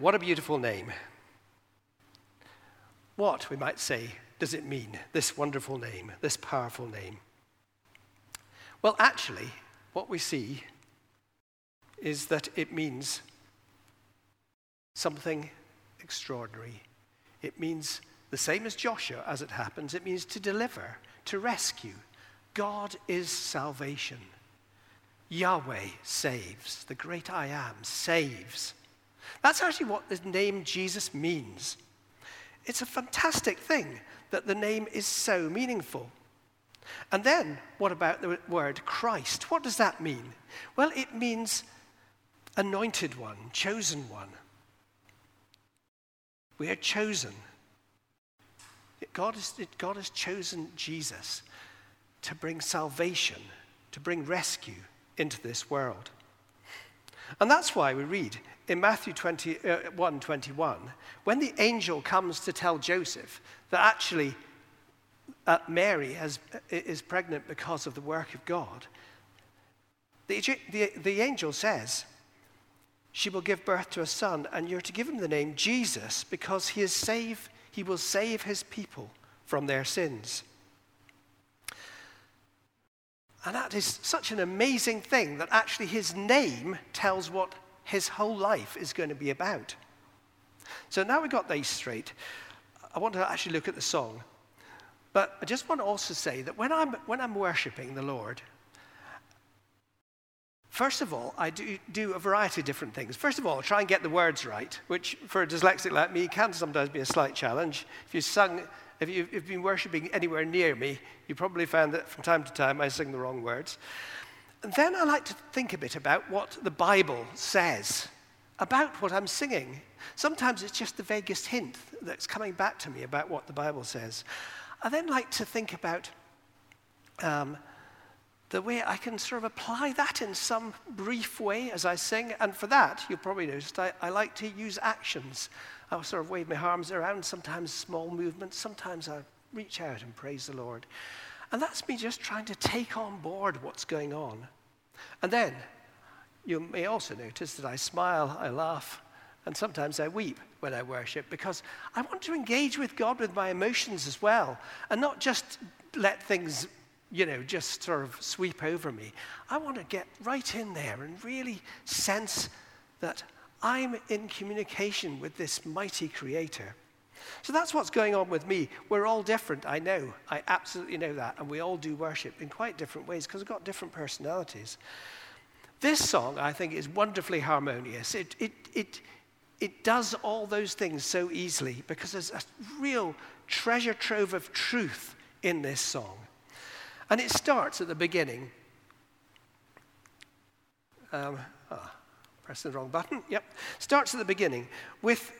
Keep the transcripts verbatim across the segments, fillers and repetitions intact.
What a beautiful name. What, we might say, does it mean, this wonderful name, this powerful name? Well, actually, what we see is that it means something extraordinary. It means the same as Joshua, as it happens. It means to deliver, to rescue. God is salvation. Yahweh saves. The great I am saves. That's actually what the name Jesus means. It's a fantastic thing that the name is so meaningful. And then, what about the word Christ? What does that mean? Well, it means anointed one, chosen one. We are chosen. God has, God has chosen Jesus to bring salvation, to bring rescue into this world. And that's why we read in Matthew twenty-one twenty-one, when the angel comes to tell Joseph that actually uh, Mary has, is pregnant because of the work of God, the, the, the angel says, she will give birth to a son, and you're to give him the name Jesus, because he is save, he will save his people from their sins. And that is such an amazing thing that actually his name tells what his whole life is going to be about. So now we've got these straight, I want to actually look at the song. But I just want to also say that when I'm, when I'm worshiping the Lord, first of all, I do, do a variety of different things. First of all, I try and get the words right, which for a dyslexic like me can sometimes be a slight challenge. If you sung, if you've, if you've been worshiping anywhere near me, you probably found that from time to time I sing the wrong words. And then I like to think a bit about what the Bible says about what I'm singing. Sometimes it's just the vaguest hint that's coming back to me about what the Bible says. I then like to think about um, the way I can sort of apply that in some brief way as I sing. And for that, you'll probably notice I, I like to use actions. I'll sort of wave my arms around, sometimes small movements, sometimes I reach out and praise the Lord. And that's me just trying to take on board what's going on. And then you may also notice that I smile, I laugh, and sometimes I weep when I worship, because I want to engage with God with my emotions as well, and not just let things, you know, just sort of sweep over me. I want to get right in there and really sense that I'm in communication with this mighty Creator. So that's what's going on with me. We're all different, I know. I absolutely know that. And we all do worship in quite different ways because we've got different personalities. This song, I think, is wonderfully harmonious. It, it, it, it does all those things so easily because there's a real treasure trove of truth in this song. And it starts at the beginning. Um, ah, pressing the wrong button. Yep. Starts at the beginning with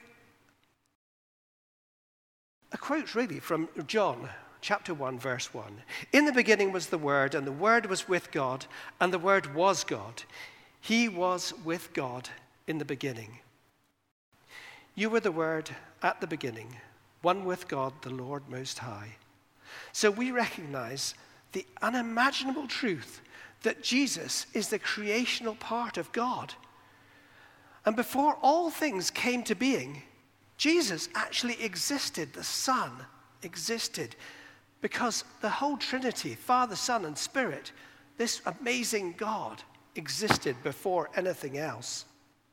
a quote really from John chapter one, verse one. In the beginning was the Word, and the Word was with God, and the Word was God. He was with God in the beginning. You were the Word at the beginning, one with God, the Lord Most High. So we recognize the unimaginable truth that Jesus is the creational part of God. And before all things came to being, Jesus actually existed. The Son existed because the whole Trinity, Father, Son, and Spirit, this amazing God existed before anything else.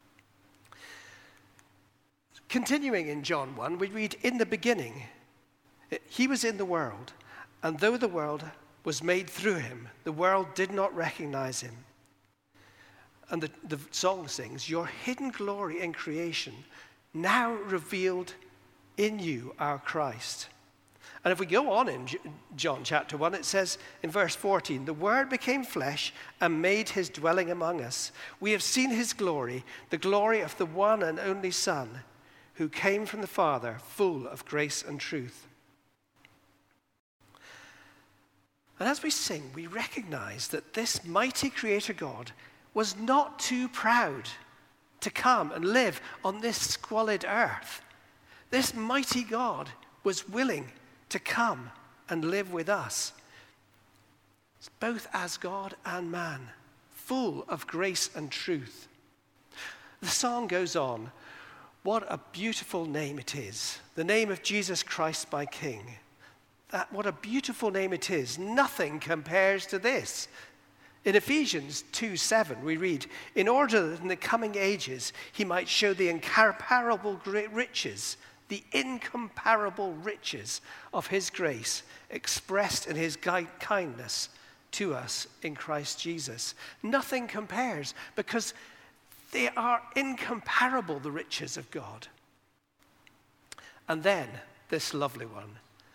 Continuing in John one, we read, in the beginning, he was in the world, and though the world was made through him, the world did not recognize him. And the, the song sings, your hidden glory in creation, now revealed in you, our Christ. And if we go on in John chapter one, it says in verse fourteen, the Word became flesh and made his dwelling among us. We have seen his glory, the glory of the one and only Son, who came from the Father, full of grace and truth. And as we sing, we recognize that this mighty Creator God was not too proud to come and live on this squalid earth. This mighty God was willing to come and live with us, both as God and man, full of grace and truth. The song goes on, What a beautiful name it is. The name of Jesus Christ, my King. That, what a beautiful name it is. Nothing compares to this. In Ephesians two seven, we read, in order that in the coming ages he might show the incomparable great riches, the incomparable riches of his grace expressed in his kindness to us in Christ Jesus. Nothing compares, because they are incomparable, the riches of God. And then this lovely one.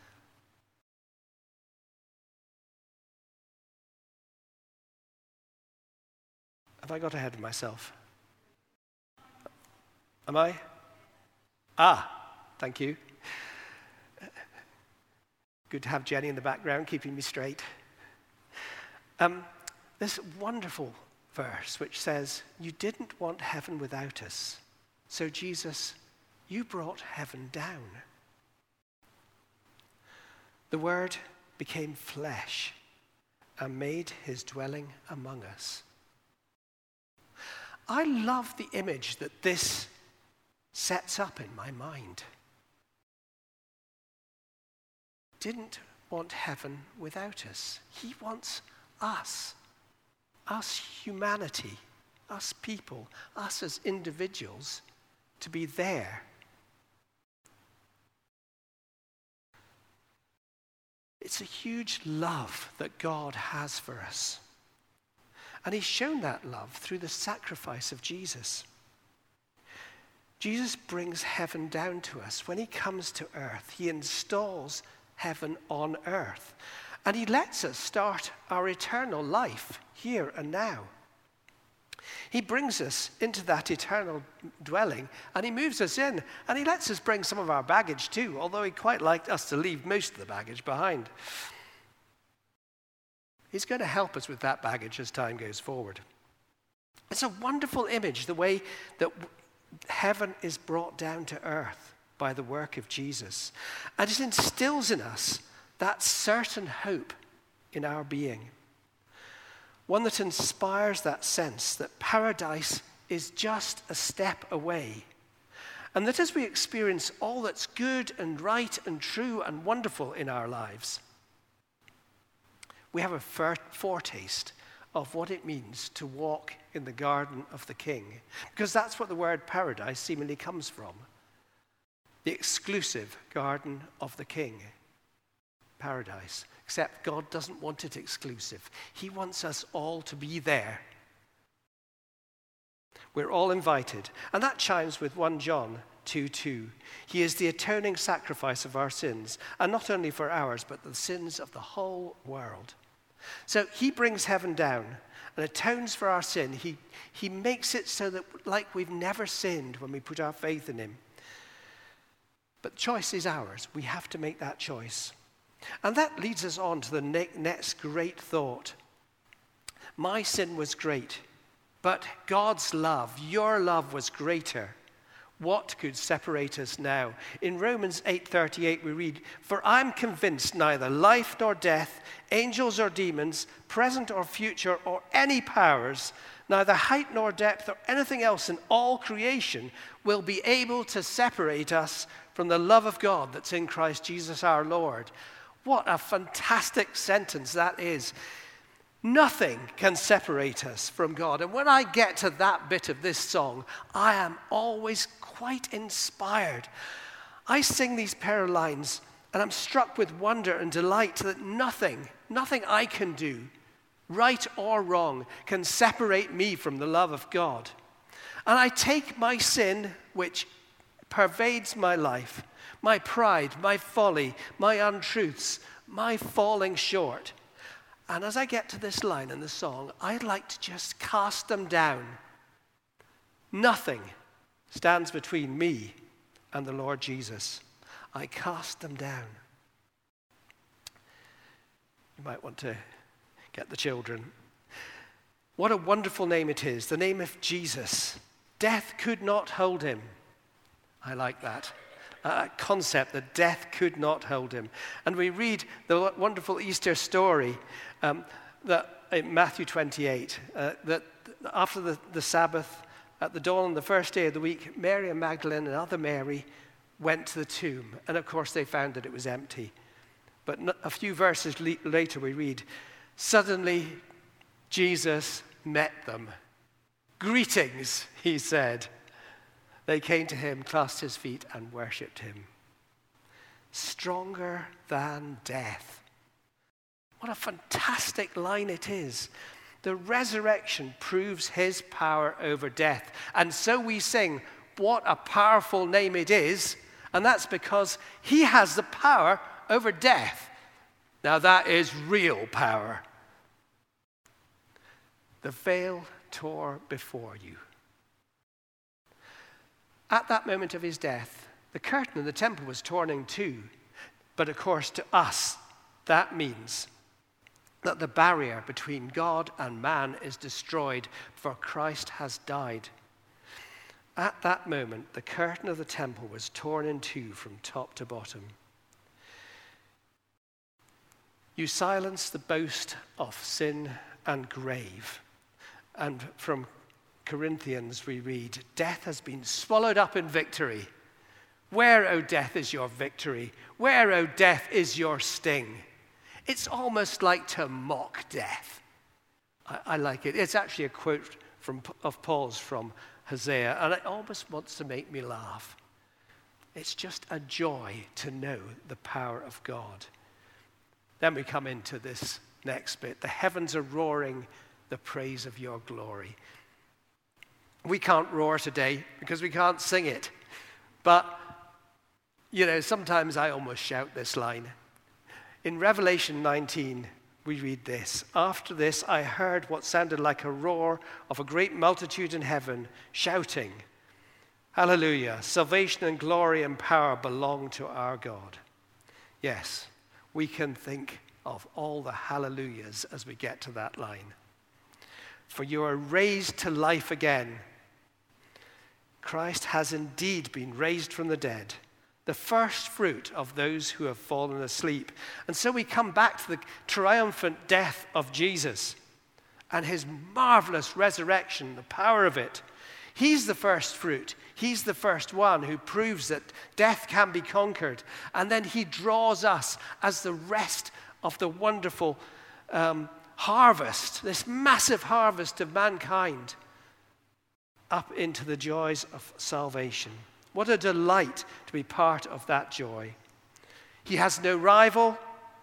Have I got ahead of myself? Am I? Ah, thank you. Good to have Jenny in the background keeping me straight. Um, this wonderful verse which says, you didn't want heaven without us. So Jesus, you brought heaven down. The Word became flesh and made his dwelling among us. I love the image that this sets up in my mind. Didn't want heaven without us. He wants us, us humanity, us people, us as individuals to be there. It's a huge love that God has for us. And he's shown that love through the sacrifice of Jesus. Jesus brings heaven down to us. When he comes to earth, he installs heaven on earth. And he lets us start our eternal life here and now. He brings us into that eternal dwelling, and he moves us in, and he lets us bring some of our baggage too, although he'd quite like us to leave most of the baggage behind. He's going to help us with that baggage as time goes forward. It's a wonderful image, the way that heaven is brought down to earth by the work of Jesus. And it instills in us that certain hope in our being. One that inspires that sense that paradise is just a step away. And that as we experience all that's good and right and true and wonderful in our lives, we have a foretaste of what it means to walk in the garden of the King. Because that's what the word paradise seemingly comes from. The exclusive garden of the King. Paradise. Except God doesn't want it exclusive. He wants us all to be there. We're all invited. And that chimes with First John two two. He is the atoning sacrifice of our sins. And not only for ours, but the sins of the whole world. So he brings heaven down and atones for our sin. He, he makes it so that like we've never sinned when we put our faith in him. But the choice is ours. We have to make that choice. And that leads us on to the ne- next great thought. My sin was great, but God's love, your love was greater. What could separate us now? In Romans eight thirty-eight we read, for I'm convinced neither life nor death, angels or demons, present or future, or any powers, neither height nor depth or anything else in all creation will be able to separate us from the love of God that's in Christ Jesus our Lord. What a fantastic sentence that is. Nothing can separate us from God. And when I get to that bit of this song, I am always quite inspired. I sing these pair of lines, and I'm struck with wonder and delight that nothing, nothing I can do, right or wrong, can separate me from the love of God. And I take my sin, which pervades my life, my pride, my folly, my untruths, my falling short. And as I get to this line in the song, I'd like to just cast them down. Nothing stands between me and the Lord Jesus. I cast them down. You might want to get the children. What a wonderful name it is, the name of Jesus. Death could not hold him. I like that. A concept that death could not hold him. And we read the wonderful Easter story um, that in Matthew twenty-eight, uh, that after the, the Sabbath, At the dawn on the first day of the week, Mary and Magdalene and other Mary went to the tomb. And of course, they found that it was empty. But a few verses le- later, we read, "Suddenly, Jesus met them. 'Greetings,' he said. They came to him, clasped his feet, and worshipped him." Stronger than death. What a fantastic line it is. The resurrection proves his power over death. And so we sing, what a powerful name it is. And that's because he has the power over death. Now that is real power. The veil tore before you. At that moment of his death, the curtain in the temple was torn in two. But of course, to us, that means that the barrier between God and man is destroyed, for Christ has died. At that moment, the curtain of the temple was torn in two from top to bottom. You silence the boast of sin and grave. And from Corinthians we read, "Death has been swallowed up in victory. Where, O death, is your victory? Where, O death, is your sting?" It's almost like to mock death. I, I like it. It's actually a quote from, of Paul's from Hosea, and it almost wants to make me laugh. It's just a joy to know the power of God. Then we come into this next bit. The heavens are roaring the praise of your glory. We can't roar today because we can't sing it. But, you know, sometimes I almost shout this line. In Revelation nineteen, we read this. "After this, I heard what sounded like a roar of a great multitude in heaven, shouting, 'Hallelujah, salvation and glory and power belong to our God.'" Yes, we can think of all the hallelujahs as we get to that line. "For you are raised to life again. Christ has indeed been raised from the dead, the first fruit of those who have fallen asleep." And so we come back to the triumphant death of Jesus and his marvelous resurrection, the power of it. He's the first fruit. He's the first one who proves that death can be conquered. And then he draws us as the rest of the wonderful um, harvest, this massive harvest of mankind, up into the joys of salvation. What a delight to be part of that joy. He has no rival.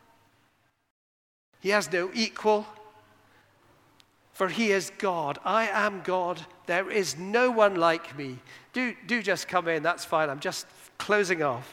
He has no equal. For he is God. I am God. There is no one like me. Do, do just come in. That's fine. I'm just closing off.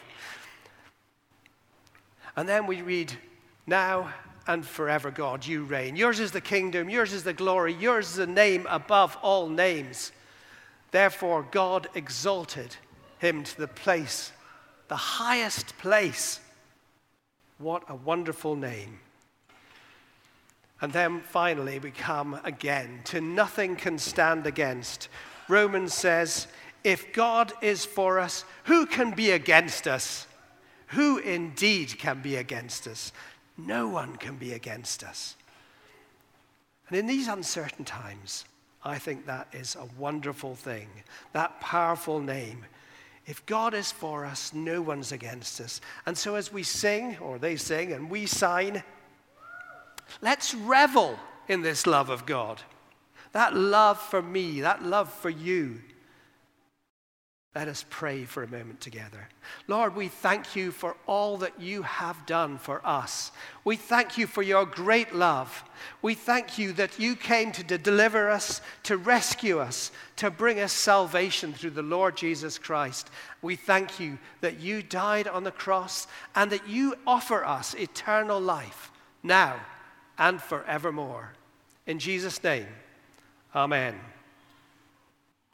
And then we read, "Now and forever, God, you reign. Yours is the kingdom. Yours is the glory. Yours is the name above all names. Therefore, God exalted him to the place, the highest place." What a wonderful name. And then finally we come again to "nothing can stand against." Romans says, "If God is for us, who can be against us?" Who indeed can be against us? No one can be against us. And in these uncertain times, I think that is a wonderful thing, that powerful name. If God is for us, no one's against us. And so as we sing, or they sing, and we sign, let's revel in this love of God. That love for me, that love for you. Let us pray for a moment together. Lord, we thank you for all that you have done for us. We thank you for your great love. We thank you that you came to deliver us, to rescue us, to bring us salvation through the Lord Jesus Christ. We thank you that you died on the cross and that you offer us eternal life now and forevermore. In Jesus' name, amen.